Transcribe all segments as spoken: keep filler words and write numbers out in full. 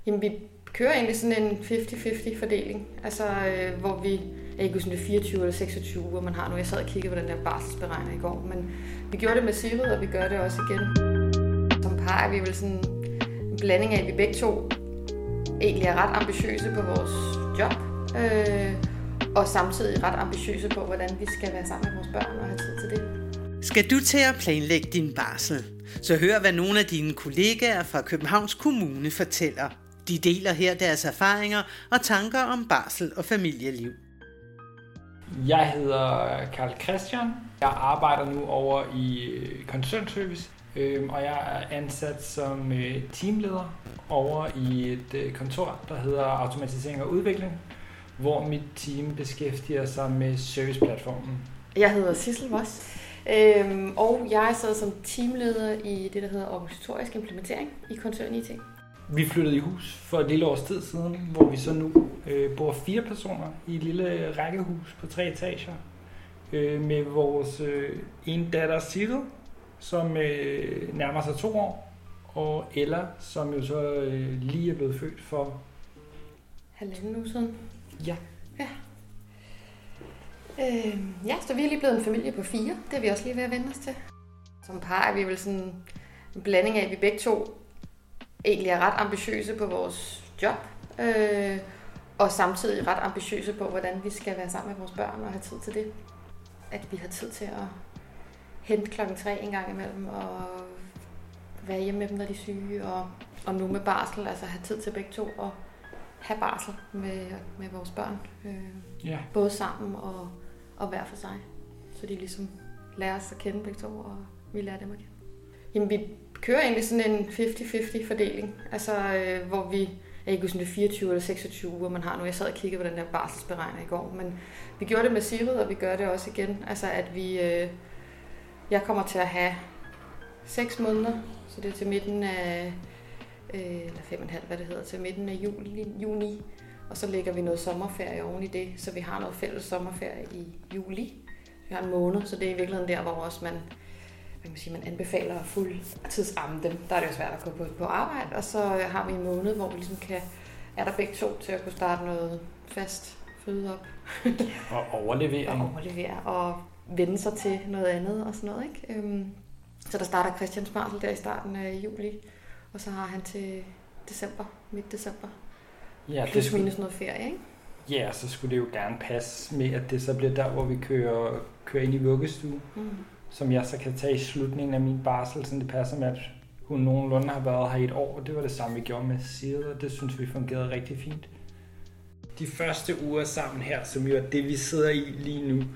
Jamen, vi kører egentlig sådan en halvtreds halvtreds fordeling, altså øh, hvor vi, jeg ikke husker, det er fireogtyve eller seksogtyve uger, man har nu. Jeg sad og kiggede på den der barselsberegner i går, men vi gjorde det med Sigrid, og vi gør det også igen. Som par er vi vel sådan en blanding af, at vi begge to egentlig er ret ambitiøse på vores job, øh, og samtidig ret ambitiøse på, hvordan vi skal være sammen med vores børn og have tid til det. Skal du til at planlægge din barsel, så hør, hvad nogle af dine kollegaer fra Københavns Kommune fortæller. De deler her deres erfaringer og tanker om barsel og familieliv. Jeg hedder Karl Christian. Jeg arbejder nu over i koncernservice, og jeg er ansat som teamleder over i et kontor, der hedder Automatisering og Udvikling, hvor mit team beskæftiger sig med serviceplatformen. Jeg hedder Sissel Voss, øhm, og jeg sidder som teamleder i det, der hedder organisatorisk implementering i koncern I T. Vi flyttede i hus for et lille års tid siden, hvor vi så nu øh, bor fire personer i et lille rækkehus på tre etager øh, med vores øh, ene datter Sigrid, som øh, nærmer sig to år, og Ella, som jo så øh, lige er blevet født for halvanden uge siden. Ja. Ja. Øh, ja, så vi er lige blevet en familie på fire. Det er vi også lige ved at vende os til. Som par er vi vel sådan en blanding af, at vi begge to egentlig er ret ambitiøse på vores job, øh, og samtidig ret ambitiøse på, hvordan vi skal være sammen med vores børn og have tid til det. At vi har tid til at hente klokken tre en gang imellem, og være hjemme med dem, når de er syge, og, og nu med barsel, altså have tid til begge to, og have barsel med, med vores børn. Øh, ja. Både sammen og, og hver for sig. Så de ligesom lærer os at kende begge to, og vi lærer dem at kende. Jamen, vi kører egentlig sådan en halvtreds halvtreds fordeling, altså øh, hvor vi, jeg ikke husker, det er fireogtyve eller seksogtyve uger, man har nu. Jeg sad og kiggede på den der barselsberegner i går, men vi gjorde det med Sigrid, og vi gør det også igen. Altså at vi, øh, jeg kommer til at have seks måneder, så det er til midten af, øh, eller fem og en halv, hvad det hedder, til midten af juli, juni, og så lægger vi noget sommerferie oven i det, så vi har noget fælles sommerferie i juli. Vi har en måned, så det er i virkeligheden der, hvor også man Man kan sige, man anbefaler at fuldtidsamme dem. Der er det jo svært at gå på, på arbejde, og så har vi en måned, hvor vi ligesom kan, er der begge to til at kunne starte noget fast føde op. Og overlevering. og overlevere, og vende sig til noget andet og sådan noget, ikke? Øhm, så der starter Christians barsel der i starten af juli, og så har han til december, midt december. Ja, plus skulle... minus noget ferie, ikke? Ja, så skulle det jo gerne passe med, at det så bliver der, hvor vi kører, kører ind i vuggestue. Mm. Som jeg så kan tage i slutningen af min barsel, så det passer med, at hun nogenlunde har været her i et år, og det var det samme, vi gjorde med Sigrid, og det synes vi fungerede rigtig fint. De første uger sammen her, som jo er det, vi sidder i lige nu,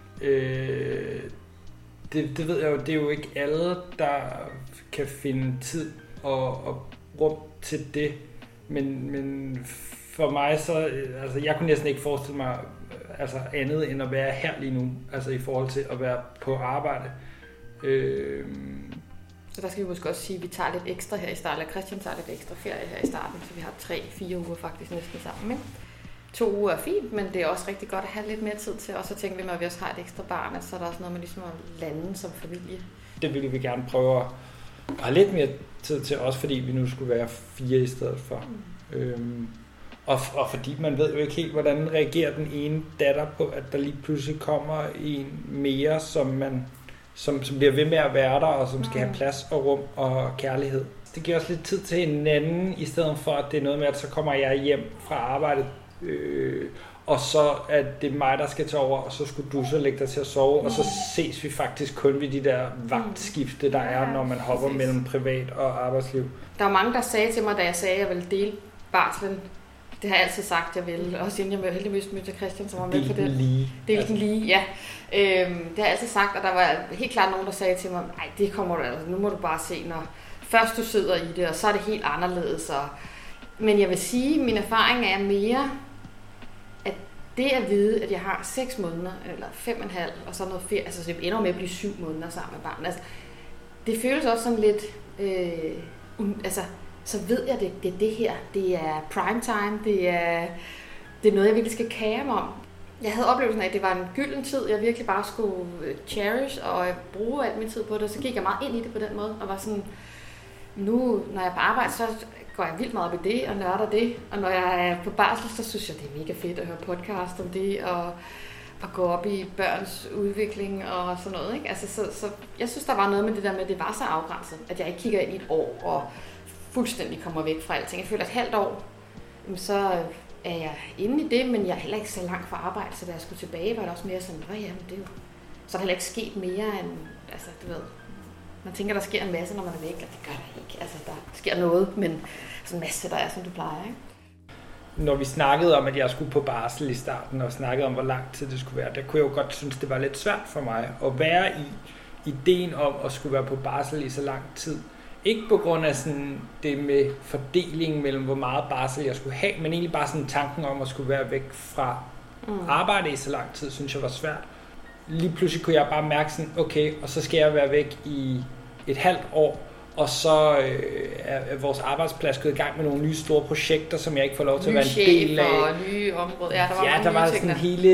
øh, det, det ved jeg jo, det er jo ikke alle, der kan finde tid og, og rum til det, men, men for mig så, altså jeg kunne næsten ikke forestille mig, altså andet end at være her lige nu, altså i forhold til at være på arbejde. Øh... Så der skal vi måske også sige, at vi tager lidt ekstra her i starten, eller Christian tager lidt ekstra ferie her i starten, så vi har tre, fire uger faktisk næsten sammen. Ikke? To uger er fint, men det er også rigtig godt at have lidt mere tid til, og så tænker vi, at vi også har et ekstra barn, så er der også noget med ligesom at lande som familie. Det ville vi gerne prøve at have lidt mere tid til, også fordi vi nu skulle være fire i stedet for. Mm. Øhm... Og, og fordi man ved jo ikke helt, hvordan reagerer den ene datter på, at der lige pludselig kommer en mere, som, man, som, som bliver ved med at være der, og som skal have plads og rum og kærlighed. Det giver også lidt tid til en anden, i stedet for at det er noget med, at så kommer jeg hjem fra arbejdet, øh, og så er det mig, der skal tage over, og så skulle du så lægge dig til at sove, og så ses vi faktisk kun ved de der vagtskifte, der er, når man hopper mellem privat og arbejdsliv. Der var mange, der sagde til mig, da jeg sagde, at jeg ville dele barslen. Det har jeg altid sagt, jeg vil. Også inden jeg mødte heldigvis mødte Christian, som var med på det. Del den lige. Del den lige, ja. Øhm, det har jeg altid sagt, og der var helt klart nogen, der sagde til mig, nej, det kommer du altså, nu må du bare se, når først du sidder i det, og så er det helt anderledes. Og... Men jeg vil sige, at min erfaring er mere, at det at vide, at jeg har seks måneder, eller fem og en halv, og så noget ferie, altså så det ender med at blive syv måneder sammen med barnet. Altså, det føles også sådan lidt, øh, un, altså, så ved jeg, det, det er det her. Det er prime time. Det er, det er noget, jeg virkelig skal kære mig om. Jeg havde oplevelsen af, at det var en gylden tid, jeg virkelig bare skulle cherish og bruge al min tid på det. Så gik jeg meget ind i det på den måde, og var sådan, nu, når jeg er på arbejde, så går jeg vildt meget op i det, og nørder det. Og når jeg er på barsel, så synes jeg, det er mega fedt at høre podcast om det, og, og gå op i børns udvikling og sådan noget. Ikke? Altså, så, så jeg synes, der var noget med det der med, at det var så afgrænset, at jeg ikke kigger ind i et år og fuldstændig kommer væk fra alting. Jeg føler, at et halvt år, så er jeg inde i det, men jeg er heller ikke så langt fra arbejde, så da jeg skulle tilbage, var det også mere sådan, åh jamen, det er jo... Så er der heller ikke sket mere end, altså du ved, man tænker, der sker en masse, når man er væk, og det gør der ikke. Altså, der sker noget, men sådan en masse, der er, som du plejer, ikke? Når vi snakkede om, at jeg skulle på barsel i starten, og snakkede om, hvor lang tid det skulle være, der kunne jeg jo godt synes, det var lidt svært for mig at være i ideen om at skulle være på barsel i så lang tid. Ikke på grund af sådan det med fordelingen mellem, hvor meget barsel jeg skulle have, men egentlig bare sådan tanken om at skulle være væk fra mm. arbejde i så lang tid, synes jeg var svært. Lige pludselig kunne jeg bare mærke sådan, okay, og så skal jeg være væk i et halvt år, og så øh, er vores arbejdsplads gået i gang med nogle nye store projekter, som jeg ikke får lov til at være en del af. Og nye områder. Ja, der var, ja, der var sådan hele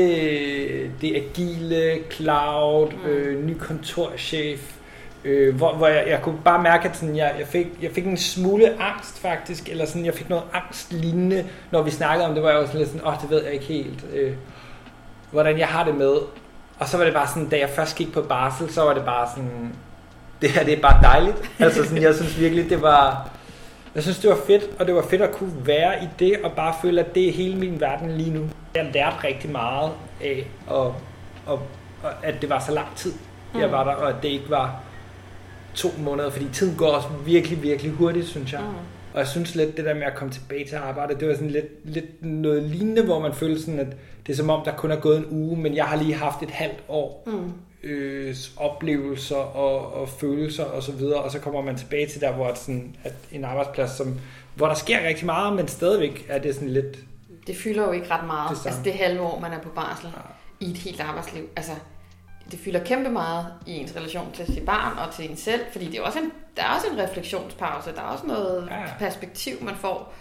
det agile, cloud, mm. øh, ny kontorchef, øh, hvor, hvor jeg, jeg kunne bare mærke, at sådan, jeg, jeg, fik, jeg fik en smule angst faktisk, eller sådan, jeg fik noget angstlignende, når vi snakkede om det, var jeg også lidt sådan, åh, oh, det ved jeg ikke helt, øh, hvordan jeg har det med. Og så var det bare sådan, da jeg først gik på barsel, så var det bare sådan, det her det er bare dejligt. Altså sådan, jeg synes virkelig, det var, jeg synes det var fedt, og det var fedt at kunne være i det, og bare føle, at det er hele min verden lige nu. Jeg lærte rigtig meget af, og, og, og at det var så lang tid, jeg var der, og at det ikke var to måneder, fordi tiden går også virkelig, virkelig hurtigt, synes jeg. Mm. Og jeg synes lidt, det der med at komme tilbage til arbejde, det var sådan lidt, lidt noget lignende, hvor man følte sådan, at det er som om, der kun er gået en uge, men jeg har lige haft et halvt år mm. øh, oplevelser og, og følelser og så videre, og så kommer man tilbage til der, hvor det sådan, at en arbejdsplads, som, hvor der sker rigtig meget, men stadigvæk er det sådan lidt... Det fylder jo ikke ret meget, det altså det halve år, man er på barsel ja. I et helt arbejdsliv. Altså, det fylder kæmpe meget i ens relation til sit barn og til en selv, fordi det er også en, der er også en refleksionspause, der er også noget ja. Perspektiv, man får,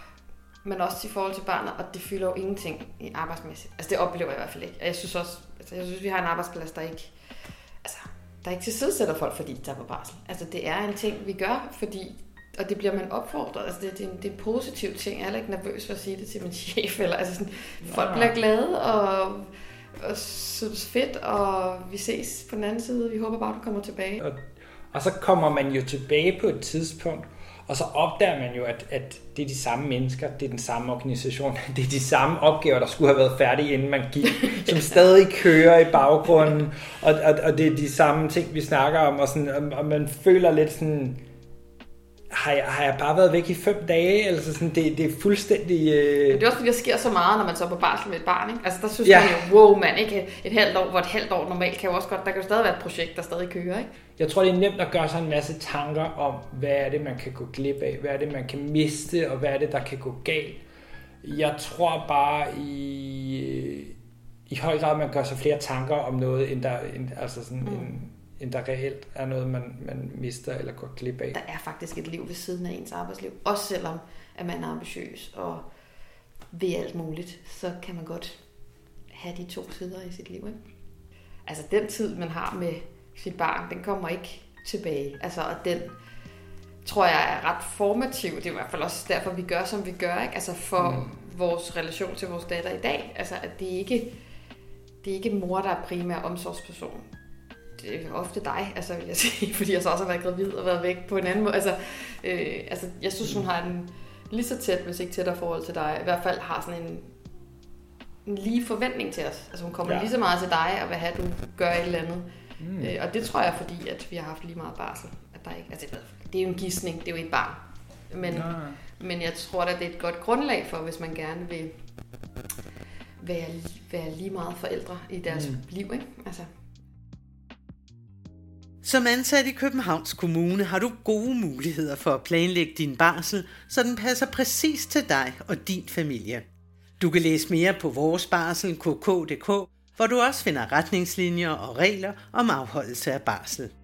men også i forhold til barnet, og det fylder jo ingenting i arbejdsmæssigt. Altså det oplever jeg i hvert fald ikke. Og jeg synes også, altså jeg synes, vi har en arbejdsplads, der ikke, altså, der ikke tilsidesætter folk, fordi de tager på barsel. Altså det er en ting, vi gør, fordi, og det bliver man opfordret. Altså det, det, er, en, det er en positiv ting. Jeg er ikke nervøs for at sige det til min chef, eller altså sådan, folk ja. Bliver glade, og og synes fedt, og vi ses på den anden side. Vi håber bare, du kommer tilbage. Og, og så kommer man jo tilbage på et tidspunkt, og så opdager man jo, at, at det er de samme mennesker, det er den samme organisation, det er de samme opgaver, der skulle have været færdige, inden man gik, som stadig kører i baggrunden, og, og, og det er de samme ting, vi snakker om, og, sådan, og man føler lidt sådan, har jeg, har jeg bare været væk i fem dage? Altså sådan, det, det er fuldstændig... Øh... Det er også fordi, der sker så meget, når man så er på barsel med et barn, ikke? Altså der synes ja. Man jo, wow mand, ikke? Et halvt år, hvor et halvt år normalt kan jo også godt, der kan jo stadig være et projekt, der stadig kører, ikke? Jeg tror, det er nemt at gøre sig en masse tanker om, hvad er det, man kan gå glip af, hvad er det, man kan miste, og hvad er det, der kan gå galt. Jeg tror bare i, i høj grad, man gør sig flere tanker om noget, end der, end, altså sådan mm. en, end der reelt er noget, man, man mister eller går glip af. Der er faktisk et liv ved siden af ens arbejdsliv. Også selvom at man er ambitiøs og ved alt muligt, så kan man godt have de to sider i sit liv. Ikke? Altså den tid, man har med sit barn, den kommer ikke tilbage. Altså, og den tror jeg er ret formativ. Det er i hvert fald også derfor, vi gør, som vi gør. Ikke? Altså for mm. vores relation til vores datter i dag. Altså, at det ikke det er ikke mor, der er primær omsorgsperson. Det er ofte dig, altså vil jeg sige, fordi jeg så også har været gravid og været væk på en anden måde. Altså, øh, altså jeg synes, hun har en lige så tæt, hvis ikke tættere forhold til dig. I hvert fald har sådan en, en lige forventning til os. Altså hun kommer ja. Lige så meget til dig og vil have, at du gør et eller andet. Mm. Øh, og det tror jeg, fordi at vi har haft lige meget barsel. At der ikke, altså, det er jo en gidsning, det er jo ikke barn. Men, ja. Men jeg tror, at det er et godt grundlag for, hvis man gerne vil være, være lige meget forældre i deres mm. liv. Ikke? Altså. Som ansat i Københavns Kommune har du gode muligheder for at planlægge din barsel, så den passer præcis til dig og din familie. Du kan læse mere på vores barsel punktum k k punktum d k, hvor du også finder retningslinjer og regler om afholdelse af barsel.